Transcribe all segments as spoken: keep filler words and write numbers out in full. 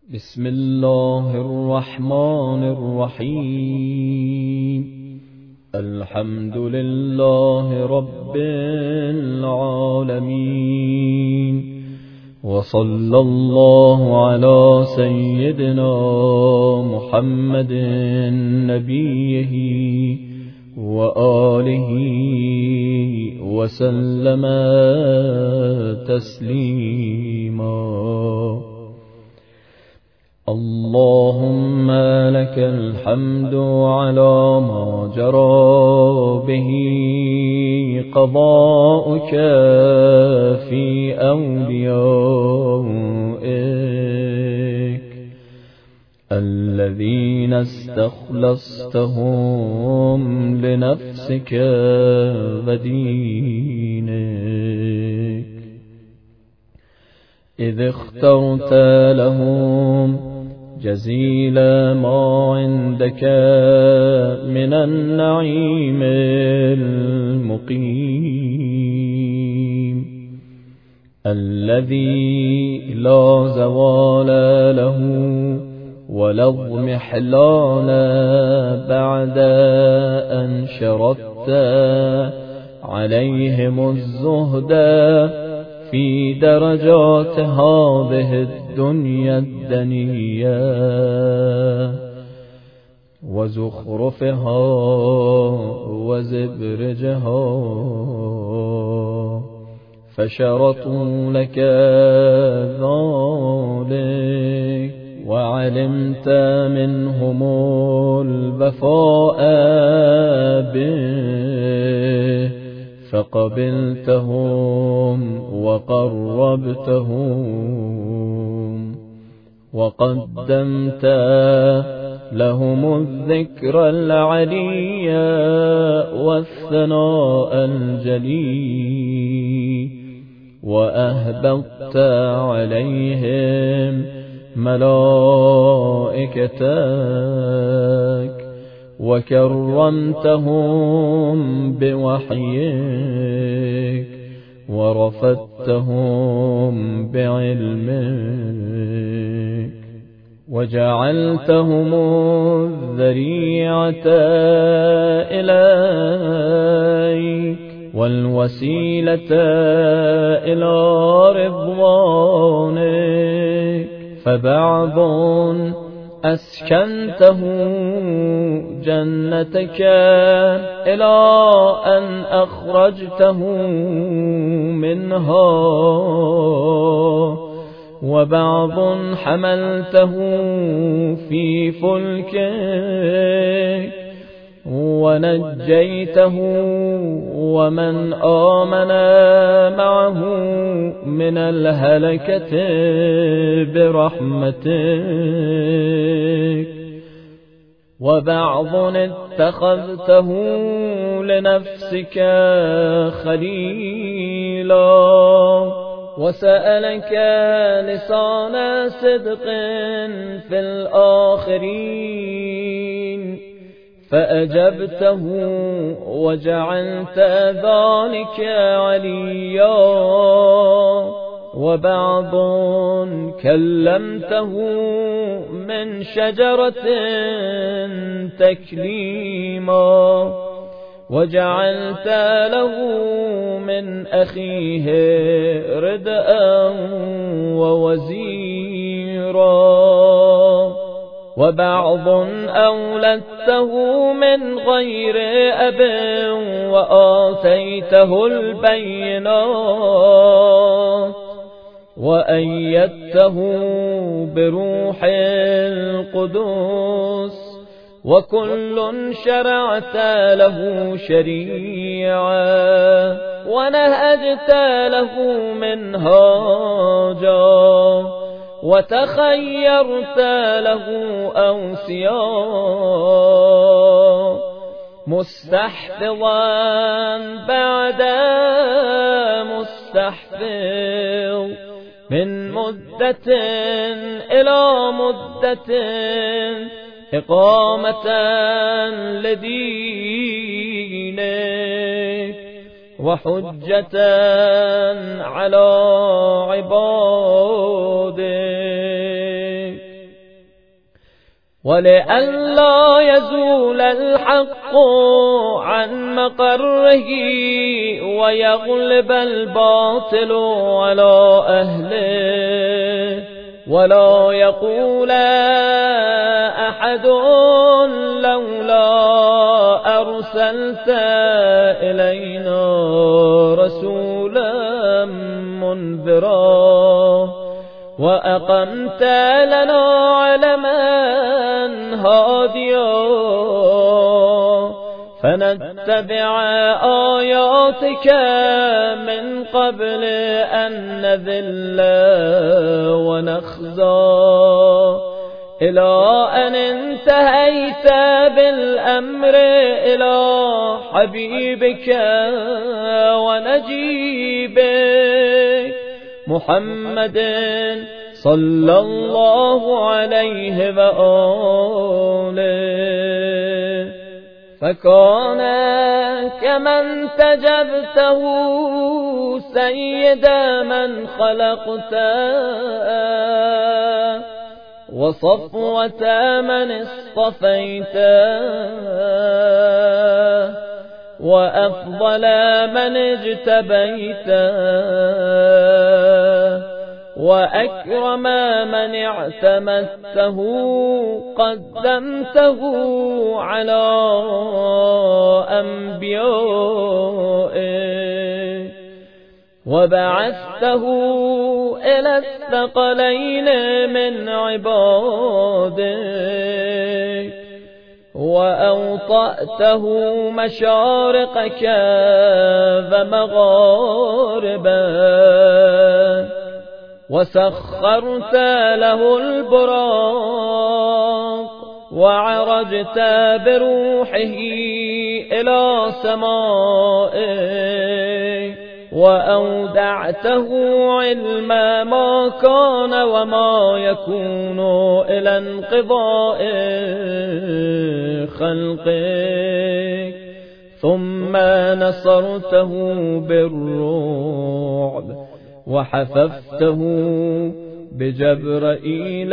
بسم الله الرحمن الرحيم. الحمد لله رب العالمين، وصلى الله على سيدنا محمد نبيه وآله وسلم تسليما. اللهم لك الحمد على ما جرى به قضاؤك في أوليائك الذين استخلصتهم لنفسك ودينك، إذ اخترت لهم جزيل ما عندك من النعيم المقيم الذي لا زوال له ولا اضمحلال بعد أن شردت عليهم الزهد في درجات هذه الدنيا الدنية وزخرفها وزبرجها، فشرطوا لك ذلك وعلمت منهم الوفاء به فقبلتهم وقربتهم وقدمت لهم الذكر العلي والثناء الجلي، وأهبطت عليهم ملائكتك وكرمتهم بوحيك ورفدتهم بعلمك وجعلتهم الذريعة إليك والوسيلة إلى رضوانك، فبعض أسكنته جنتك إلى أن أخرجته منها، وبعض حملته في فلكك ونجيته ومن آمن معه من الهلكة برحمتك، وبعض اتخذته لنفسك خليلا وسألك لسان صدق في الآخرين فأجبته وجعلت ذلك عليا، وبعض كلمته من شجرة تكليما وجعلت له من أخيه ردءا ووزيرا، وبعض أولدته من غير أب وآتيته البينات وأيدته بروح القدس، وكل شرعت له شريعة ونهجت له منهاجا وتخيرت له أوصياء مستحفظا بعد مستحفظ من مدة إلى مدة إقامة لدينك وحجة على عبادك ولئلا يزول الحق عن مقره ويغلب الباطل على أهله، ولا يقول أحد لولا أرسلت إلينا رسولا منذرا وأقمت لنا علما هاديا فنتبع آياتك من قبل أن نذل ونخزى، إلى أن انتهيت بالأمر إلى حبيبك ونجيبك محمد صلى الله عليه وآله. فكان كمن تجبته سيد من خلقته وصفوة من اصطفيته وأفضل من اجتبيته وأكرم من اعتمدته قدمته على أنبيائه وبعثته إلى الثقلين من عبادك وأوطأته مشارقك ومغاربك وسخرت له البراق وعرجت بروحه إلى سمائك وأودعته علم ما كان وما يكون إلى انقضاء خلقك، ثم نصرته بالرعب وحففته بجبرائيل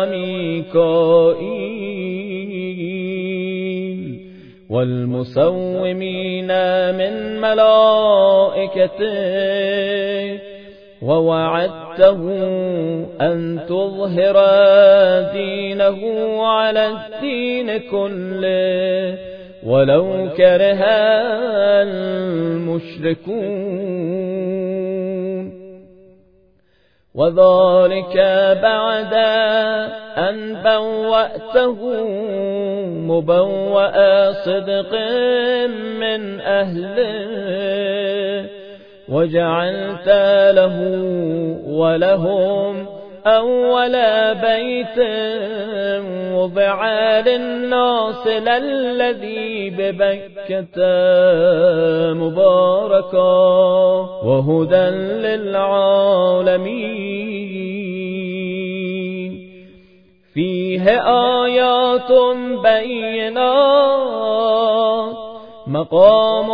وميكائيل والمسومين من ملائكته، ووعدته أن تظهر دينه على الدين كله ولو كره المشركون، وذلك بعد أن بوأته مبوأ صدق من أهله وجعلت له ولهم أول بيت وضع للناس الذي ببكة مباركا وهدى للعالمين، فيه آيات بينات مقام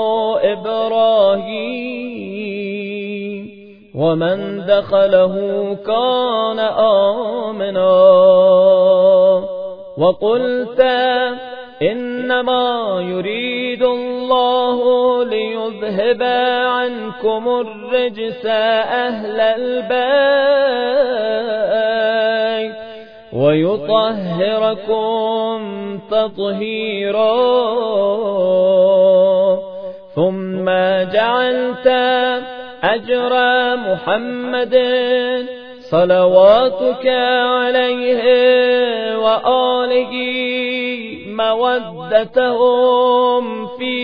إبراهيم ومن دخله كان آمنا، وقلت إنما يريد الله ليذهب عنكم الرجس أهل البيت ويطهركم تطهيرا، ثم جعلت أجر محمد صلواتك عليه وآله مودتهم في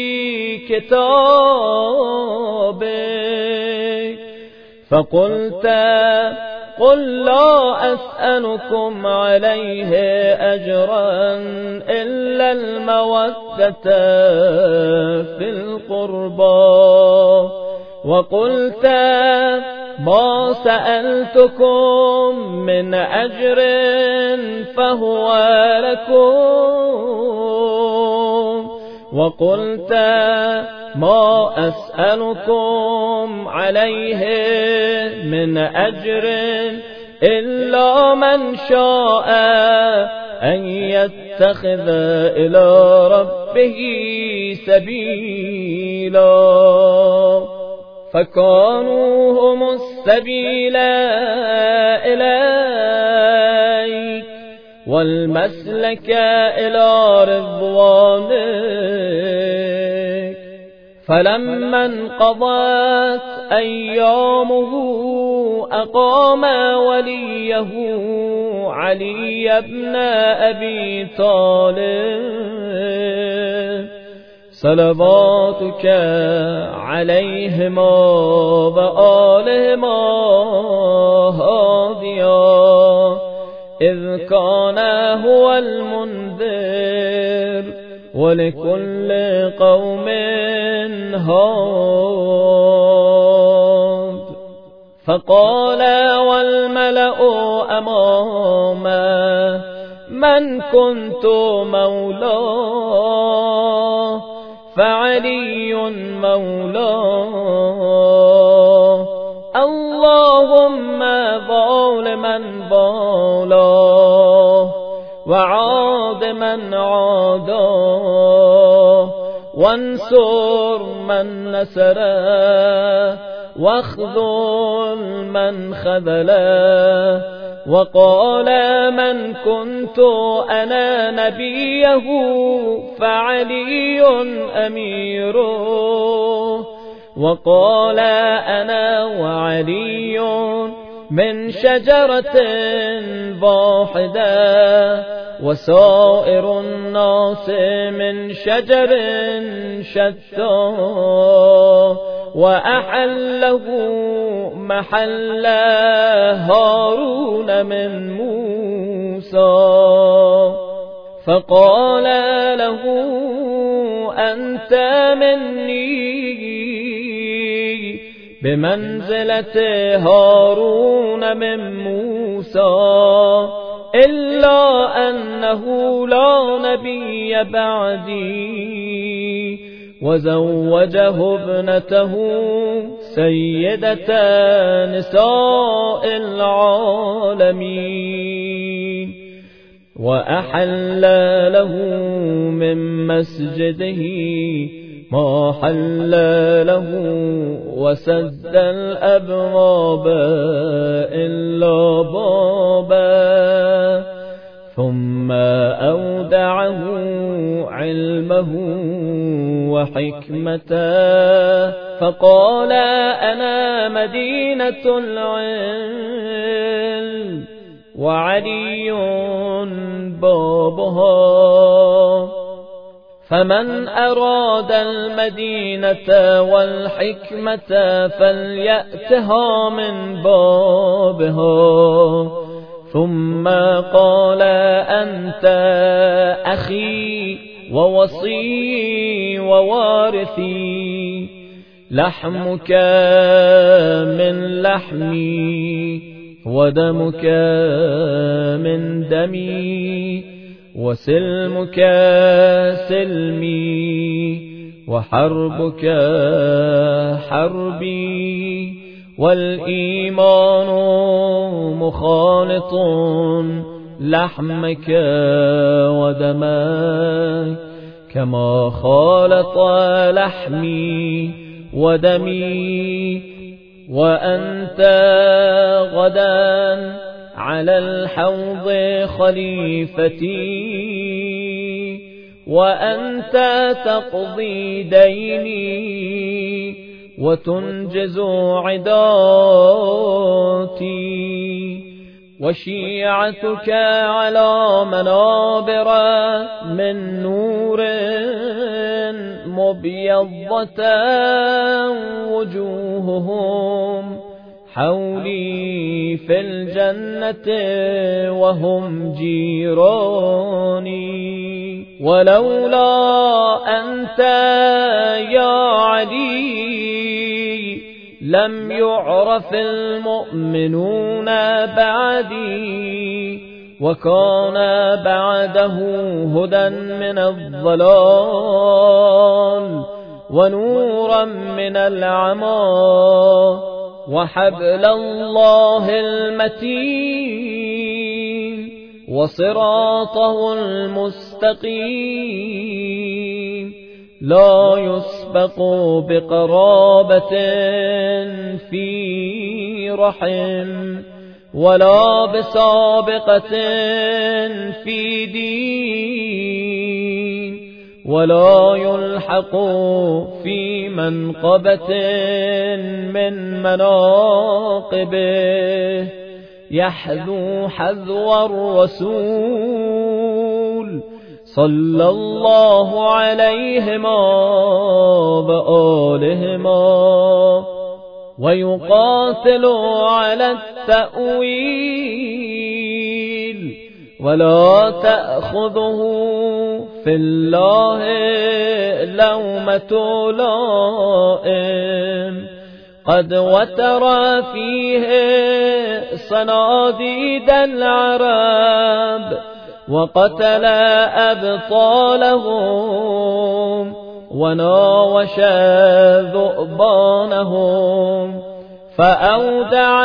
كتابك، فقلت قل لا أسألكم عليه أجرا إلا المودة في القربى، وقلت ما سألتكم من أجر فهو لكم، وقلت ما أسألكم عليه من أجر إلا من شاء أن يتخذ إلى ربه سبيلا، فكانوا هم السبيل إليك والمسلك إلى رضوانك. فلما انقضت أيامه أقام وليه علي بن أبي طالب صلواتك عليهما وآلهما هاديا، إذ كان هو المنذر ولكل قوم هاد. فقال والملأ أمامه من كنت مولاه فعلي مولاه، اللهم ظالما ظالاه وعاد من عاداه، وانصر من نسره واخذل من خذله. وقال من كنت أنا نبيه فعلي أميره، وقال أنا وعلي من شجرة واحدة وسائر الناس من شجر شتى، وأحله محل هارون من موسى. فقال له أنت مني بمنزلة هارون من موسى، إلا أنه لا نبي بعدي. وزوجه ابنته سيدة نساء العالمين، وأحل له من مسجده ما حل له، وسد الأبواب إلا بابا، ثم أودعه علمه وحكمته، فقال أنا مدينة العلم وعلي بابها. فمن أراد المدينة والحكمة فليأتها من بابها. ثم قال أنت أخي ووصي ووارثي، لحمك من لحمي ودمك من دمي، وسلمك سلمي وحربك حربي، والإيمان مخالط لحمك ودمك كما خالط لحمي ودمي. وأنت غدا على الحوض خليفتي، وأنت تقضي ديني وتنجز عداتي، وشيعتك على منابر من نور مبيضة وجوههم حولي في الجنة وهم جيراني. ولولا أنت يا علي لم يعرف المؤمنون بعدي، وكان بعده هدى من الضلال ونورا من العمى، وحبل الله المتين، وصراطه المستقيم لا يسبق بقرابة في رحم ولا بسابقة في دين ولا يلحق في منقبة من مناقبه يحذو حذو الرسول صلى الله عليهما وآلهما ويقاتل على التأويل ولا تأخذه في الله لومة لائم قد وتر فيه صناديد العرب وقتل أبطالهم وناوش ذؤبانهم فأودع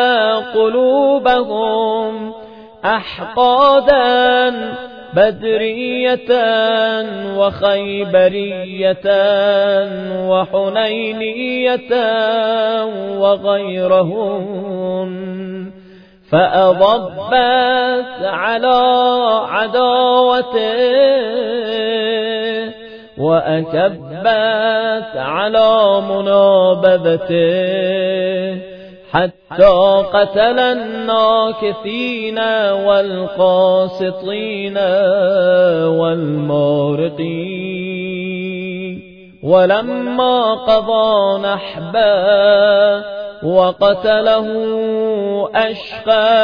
قلوبهم أحقادا بدرية وخيبرية وحنينية وغيرهم فأضبت على عداوته وأكبت على منابذته حتى قتل الناكثين والقاسطين والمارقين ولما قضى نحبا وقتله أشقى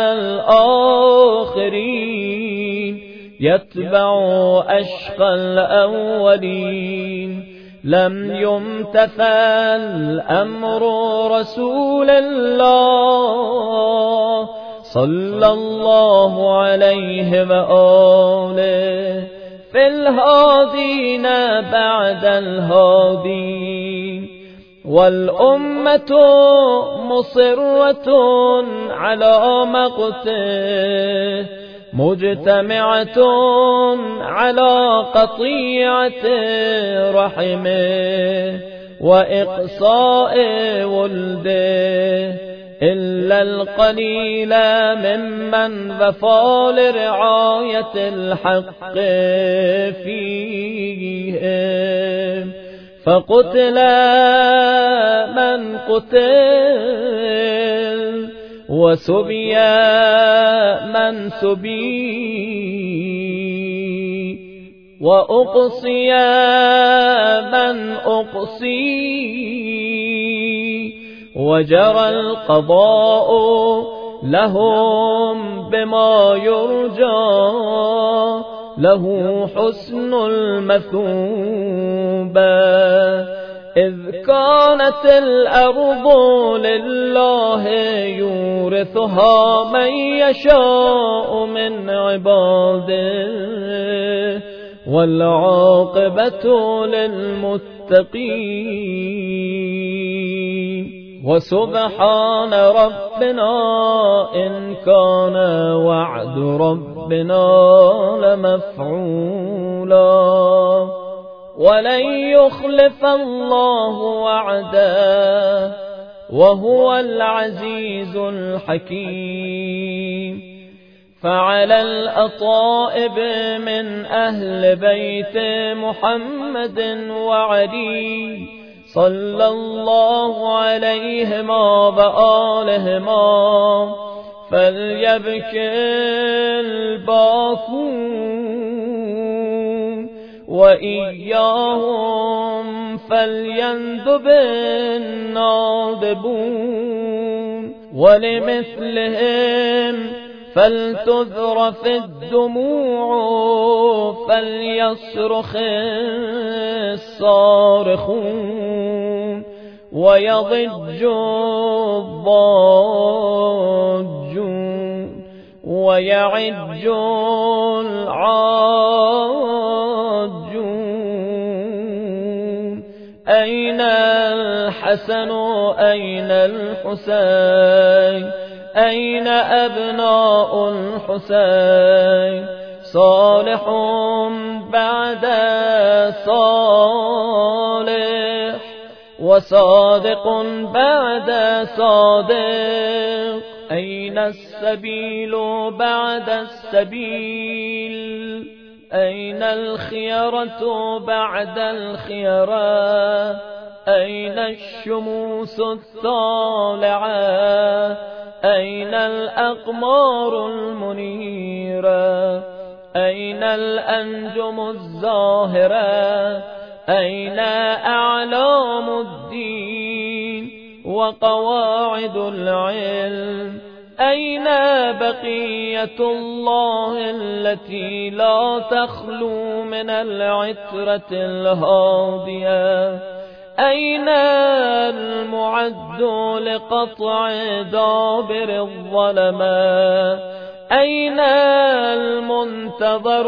الآخرين يتبع أشقى الأولين لم يمتثل أمر رسول الله صلى الله عليه وآله في الهادين بعد الهادين والأمة مصرة على مقته مجتمعة على قطيعة رحمه وإقصاء ولده إلا القليل ممن وفى لرعاية الحق فيهم فقتل من قتل وسبي من سبي وأقصي من أقصي وجرى القضاء لهم بما يرجى له حسن المثوبة إذ كانت الأرض لله يورثها من يشاء من عباده والعاقبة للمتقين وسبحان ربنا إن كان وعد ربنا لمفعولا ولن يخلف الله وعده وهو العزيز الحكيم فعلى الأطائب من أهل بيت محمد وعلي صلى الله عليهما وآلهما فليبكي الباكون وإياهم فليندب النادبون ولمثلهم فلتذرف الدموع فليصرخ الصارخون ويضج الضاجون ويعج العاجون أين الحسن أين الحسين أين أبناء الحسين صالح بعد صالح وصادق بعد صادق أين السبيل بعد السبيل أين الخيرة بعد الخيرة أين الشموس الطالعة أين الأقمار المنيرة أين الأنجم الزاهرة أين أعلام الدين وقواعد العلم أين بقية الله التي لا تخلو من العترة الهادية أين المعد لقطع دابر الظلمة أين المنتظر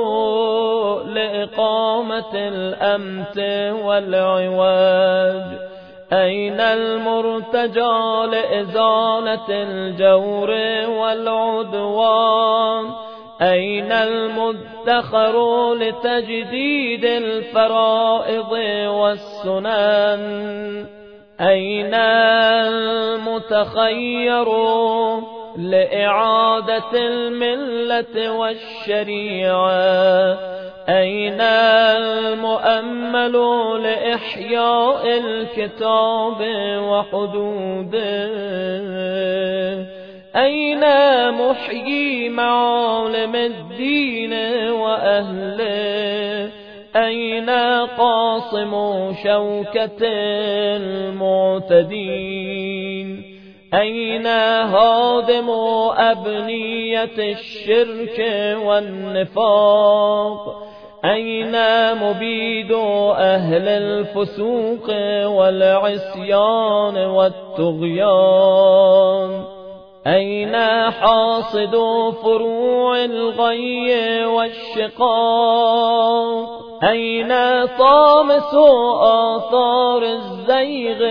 لإقامة الأمت والعواج أين المرتجى لإزالة الجور والعدوان أين المدخر لتجديد الفرائض والسنن أين المتخير لإعادة الملة والشريعة أين المؤمل لإحياء الكتاب وحدوده أين محيي معالم الدين وأهله أين قاصم شوكة المعتدين أين هادم أبنية الشرك والنفاق أين مبيد أهل الفسوق والعصيان والطغيان أين حاصد فروع الغي والشقاق أين طامس آثار الزيغ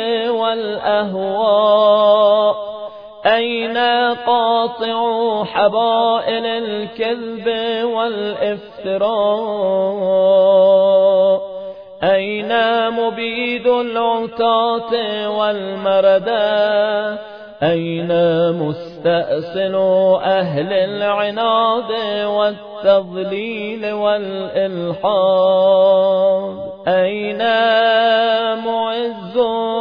والأهواء أين قاطع حبائل الكذب والافتراء أين مبيد العتاة والمردى أين مستأصل أهل العناد والتضليل والإلحاد أين معز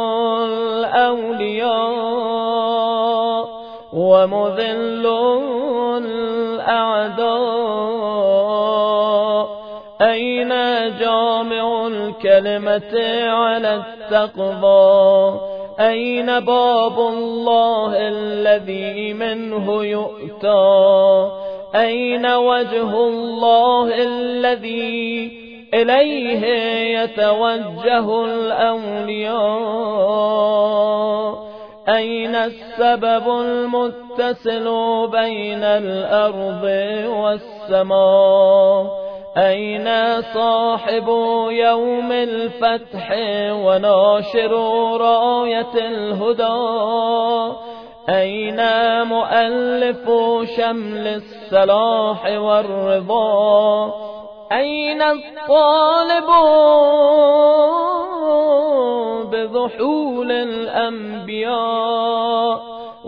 الأولياء ومذل الأعداء أين جامع الكلمة على التقوى أين باب الله الذي منه يؤتى أين وجه الله الذي إليه يتوجه الأولياء أين السبب المتصل بين الأرض والسماء أين صاحب يوم الفتح وناشر راية الهدى أين مؤلف شمل الصلاح والرضا أين الطالب بذحول الأنبياء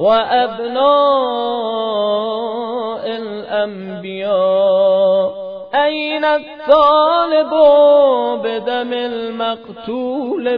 وأبناء الأنبياء أين الطالب بدم المقتول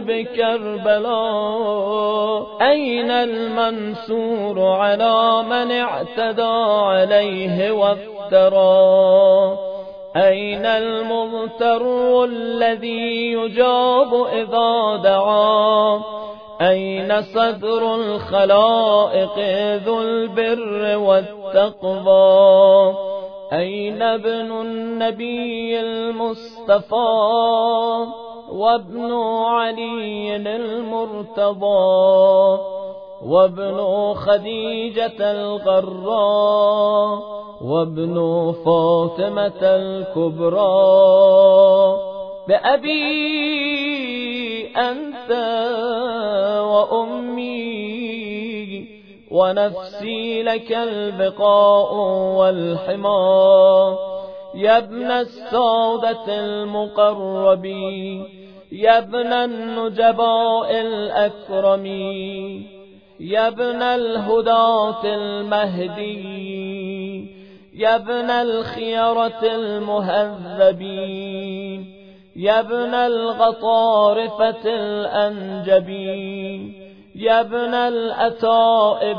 بكربلاء أين المنصور على من اعتدى عليه وافترى أين المغتر الذي يجاب إذا دعا أين صدر الخلائق ذو البر والتقوى أين ابن النبي المصطفى وابن علي المرتضى وابن خديجة الغراء وابن فاطمة الكبرى بأبي أنت وأمي ونفسي لك البقاء والحمى. يا ابن السادة المقربين، يا ابن النجباء الأكرمين، يا ابن الهداة المهديين، يا ابن الخيرة المهذبين، يا ابن الغطارفة الأنجبين، يا ابن الأتائب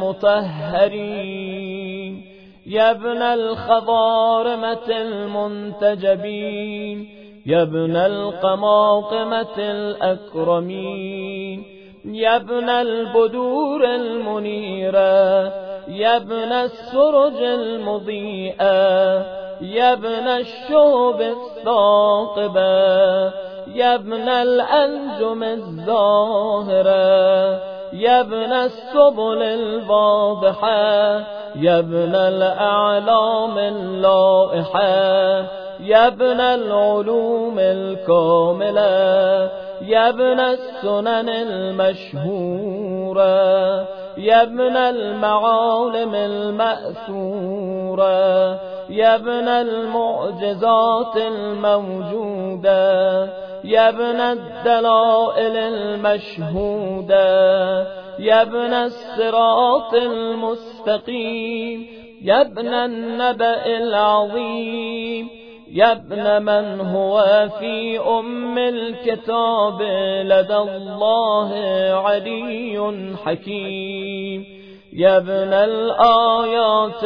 المطهرين، يا ابن الخضارمة المنتجبين، يا ابن القماقمة الأكرمين، يا ابن البدور المنيرة، يا ابن السرج المضيئة، يا ابن الشهب الثاقبة، يا ابن الأنجم الزاهرة، يا ابن السبل الواضحة، يا ابن الأعلام اللائحة، يا ابن العلوم الكاملة، يا ابن السنن المشهورة، يا ابن المعالم المأثورة، يا ابن المعجزات الموجودة، يا ابن الدلائل المشهودة، يا ابن الصراط المستقيم، يا ابن النبأ العظيم، يا ابن من هو في أم الكتاب لدى الله علي حكيم، يا ابن الآيات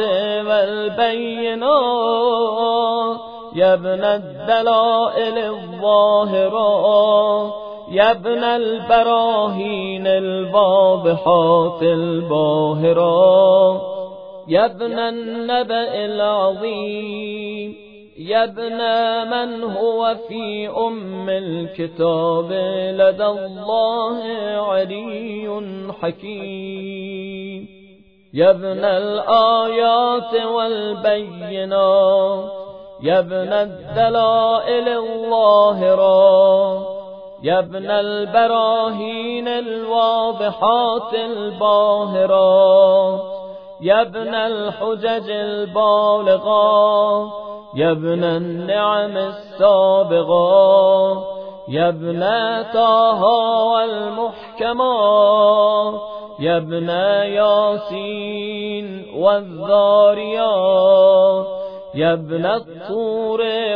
والبينات، يا ابن الدلائل الظاهرات، يا ابن البراهين الواضحات الباهرات، يا ابن النبأ العظيم، يا ابن من هو في أم الكتاب لدى الله علي حكيم، يا ابن الآيات والبينات، يا ابن الدلائل الظاهرات، يا ابن البراهين الواضحات الباهرات، يا ابن الحجج البالغات، يا ابن النعم السابغات، يا ابن طه والمحكمات، يا ابن ياسين والذاريات، يا ابن الطور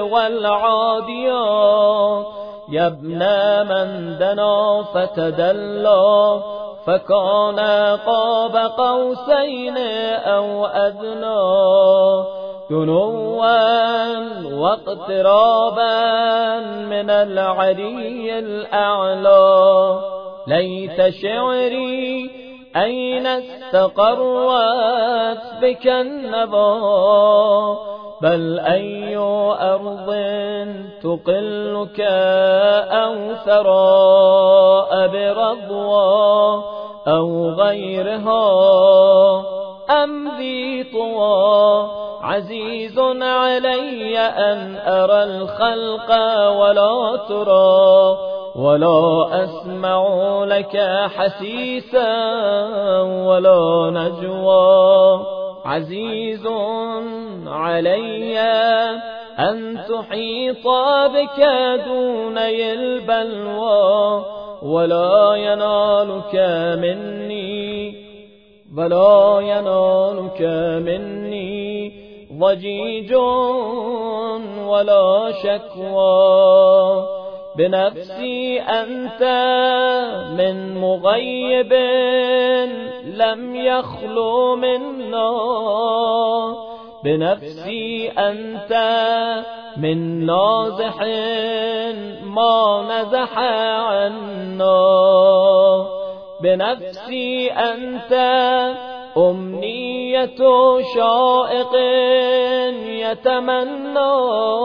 والعاديات، يا ابن من دنا فتدلى فكان قاب قوسين أو أدنى، دنوا واقترابا من العلي الأعلى. ليت شعري أين استقرت بك النبا، بل أي أرض تقلك أو ثراء برضوى أو غيرها، أم ذي طوى عزيز علي أن أرى الخلق ولا ترى، ولا أسمع لك حسيسا ولا نجوى. عزيز علي أن تحيط بك دوني البلوى، ولا ينالك مني ولا ينالك مني ضجيج ولا شكوى. بنفسي أنت من مغيب لم يخلو منا، بنفسي أنت من نازح ما نزح عنا، بنفسي أنت أمنية شائق يتمنى،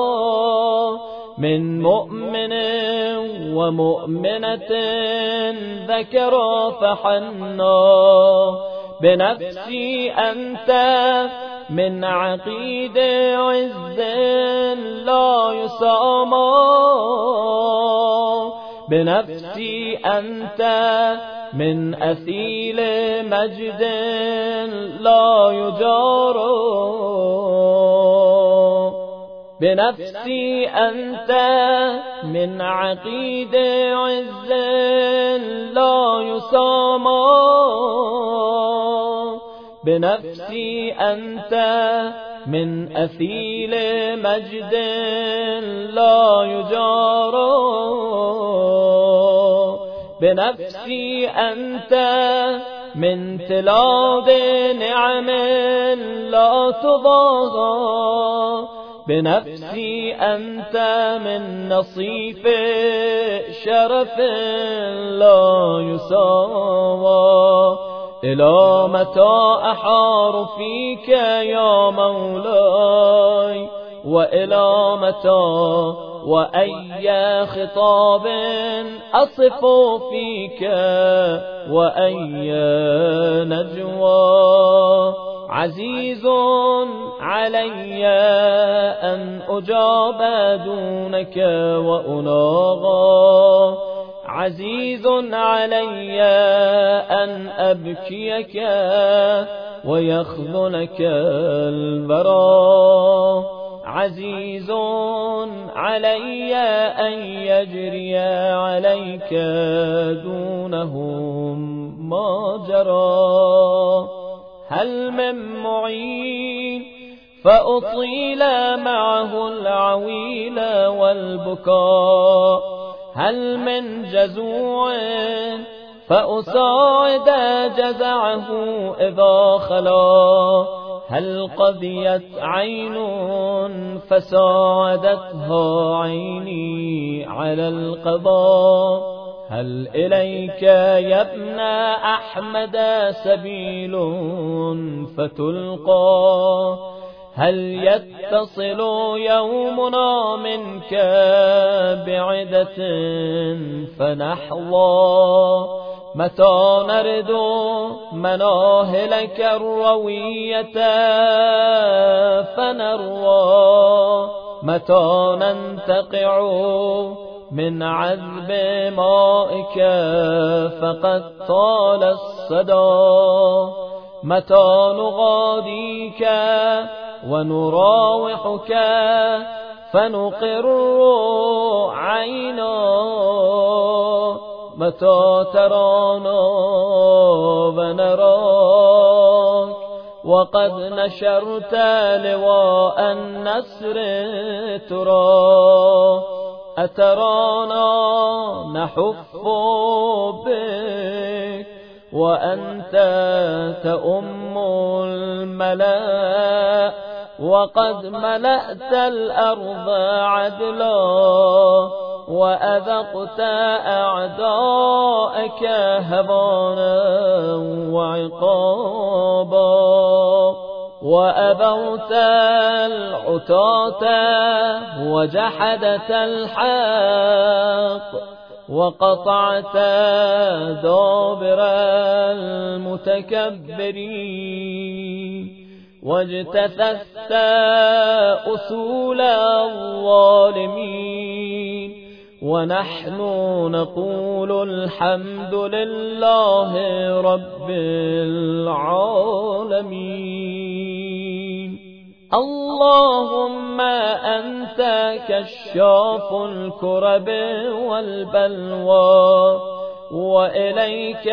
من مؤمن ومؤمنة ذكر فحنا، بنفسي أنت من عقيد عز لا يسامى، بنفسي أنت من أثيل مجد لا يجار بنفسي أنت من عقيد عز لا يسامى بنفسي أنت من أثيل مجد لا يجار بنفسي أنت من تلاد نعم لا تضاهى بنفسي أنت من نصيف شرف لا يساوى إلى متى أحار فيك يا مولاي وإلى متى وأي خطاب أصف فيك وأي نجوى عزيز علي أن أجاب دونك وأناغى عزيز علي أن أبكيك ويخذلك البرى عزيز علي أن يجري عليك دونهم ما جرى هل من معين فأطيل معه العويل والبكاء هل من جزوع فأساعد جزعه إذا خلا هل قضيت عين فساعدتها عيني على القضاء هل إليك يا ابن أحمد سبيل فتلقى هل يتصل يومنا منك بعدة فنحظى متى نرد مناهلك الروية فنروى متى ننتقع من عذب مائك فقد طال الصدى متى نغاديك ونراوحك فنقر عينا متى ترانا ونراك وقد نشرت لواء النسر ترى أترانا نحف بك وأنت تؤم الملاء وقد ملأت الأرض عدلا وأذقت أعداءك هبانا وعقابا وأبوت العتاة وجحدت الحق وقطعت دابر المتكبرين واجتثثت أصول الظالمين ونحن نقول الحمد لله رب العالمين اللهم أنت كشاف الكرب والبلوى وإليك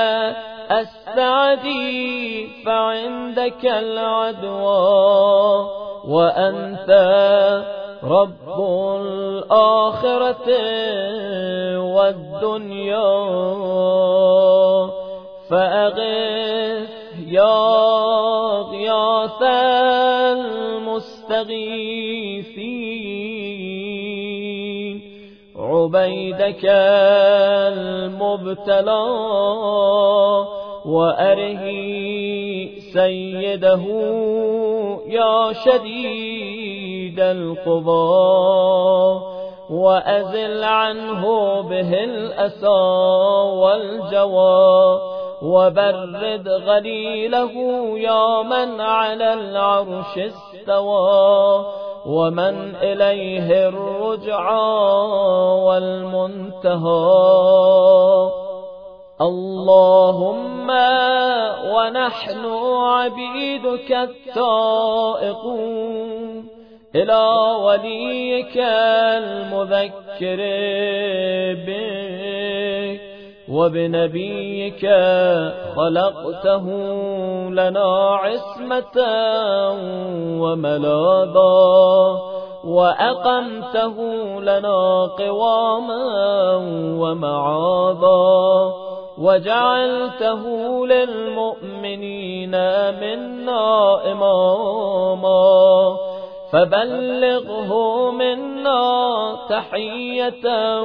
أستعدي فعندك العدوى وأنت رب الآخرة والدنيا فأغث يا غياث المستغيثين عبيدك المبتلى وأره سيده يا شديد القضاء وأزل عنه به الأسى والجوى وبرد غليله يا من على العرش استوى ومن إليه الرجعى والمنتهى اللهم ونحن عبيدك التائقون إلى وليك المذكر بك وبنبيك خلقته لنا عصمة وملاذا وأقمته لنا قواما ومعاذا وجعلته للمؤمنين منا إماما فبلغه منا تحية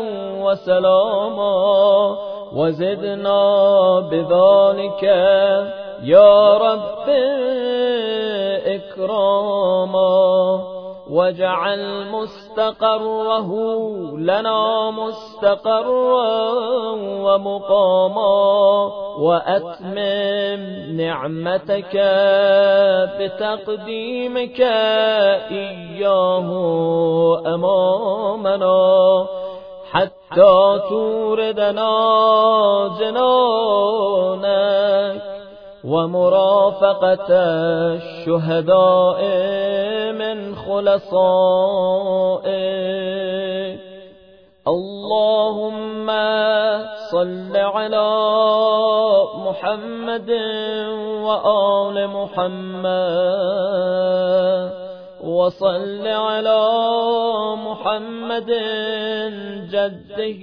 وسلاما وزدنا بذلك يا رب إكراما واجعل مستقره لنا مستقرا ومقاما وأتمم نعمتك بتقديمك إياه أمامنا حتى توردنا جنانك ومرافقة الشهداء من خلصائك. اللهم صل على محمد وآل محمد وصل على محمد جده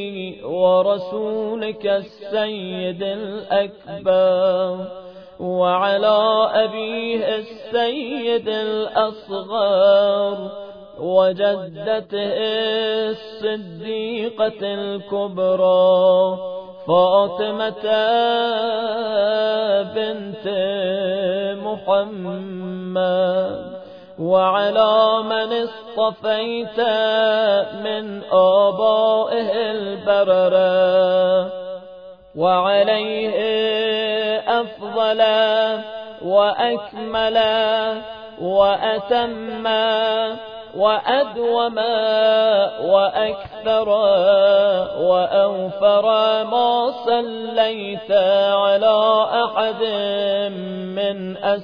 ورسولك السيد الأكبر وعلى أبيه السيد الأصغر وجدته الصديقة الكبرى فاطمة بنت محمد وعلى من اصطفيت من آبائه البررة وعليه أفضل وأكمل وأتم وأدوم وأكثر وأوفر ما صليت على أحد من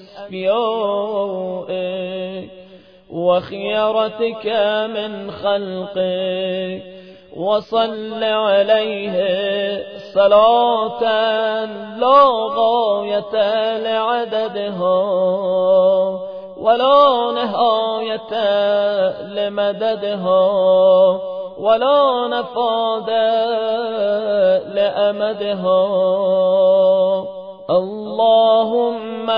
أسفيائك وخيرتك من خلقك وصل عليه صلاة لا غاية لعددها ولا نهاية لمددها ولا نفاد لأمدها. اللهم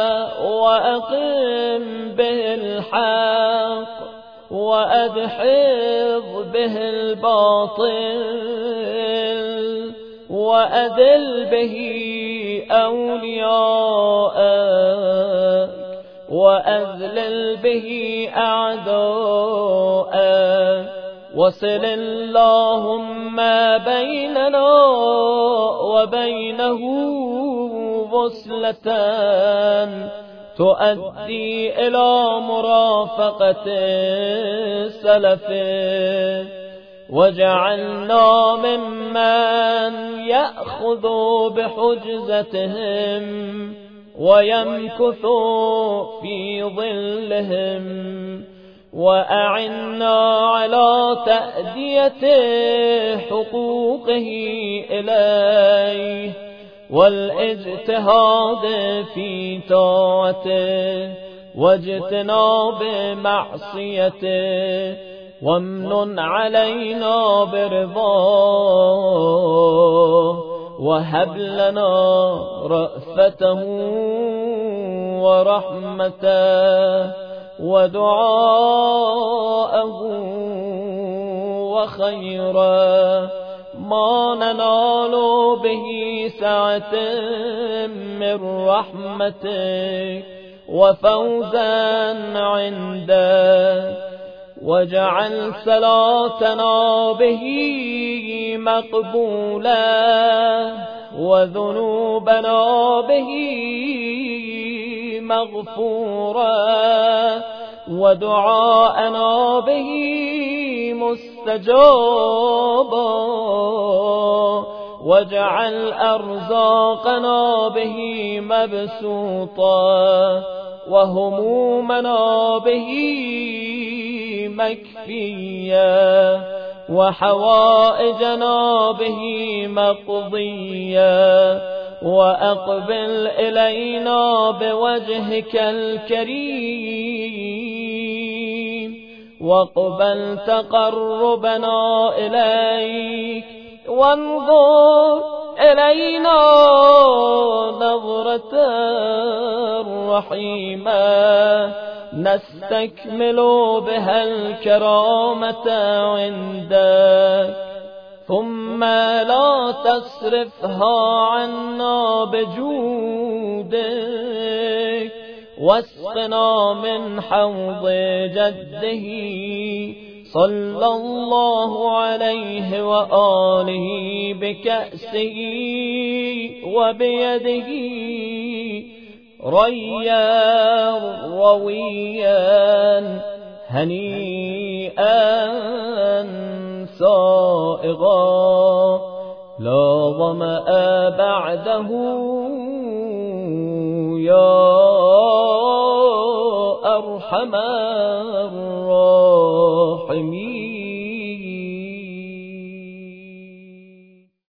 وأقم به الحق وأدحض به الباطل وأذل به أولياءك وأذلل به أعداءك وصل اللهم بيننا وبينه وصلة تؤدي إلى مرافقة سلفه وجعلنا ممن يأخذ بحجزتهم ويمكث في ظلهم وأعنا على تأدية حقوقه إليه والاجتهاد في طاعته واجتناب معصيته وامنن علينا برضاه وهب لنا رأفته ورحمته ودعاءه وخيرا ما ننال به سعة من رحمتك وفوزا عندك واجعل صلاتنا به مقبولا وذنوبنا به مغفورا ودعاءنا به مستجابا واجعل أرزاقنا به مبسوطا وهمومنا به مكفيا وحوائجنا به مقضيا وأقبل إلينا بوجهك الكريم واقبل تقربنا إليك وانظر إلينا نظرة رحيمة نستكمل بها الكرامة عندك ثم لا تصرفها عنا بجودك واسقنا من حوض جده صلى الله عليه وآله بكأسه وبيده ريا رويا هنيئا سائغا لا ظمأ بعده يا أرحم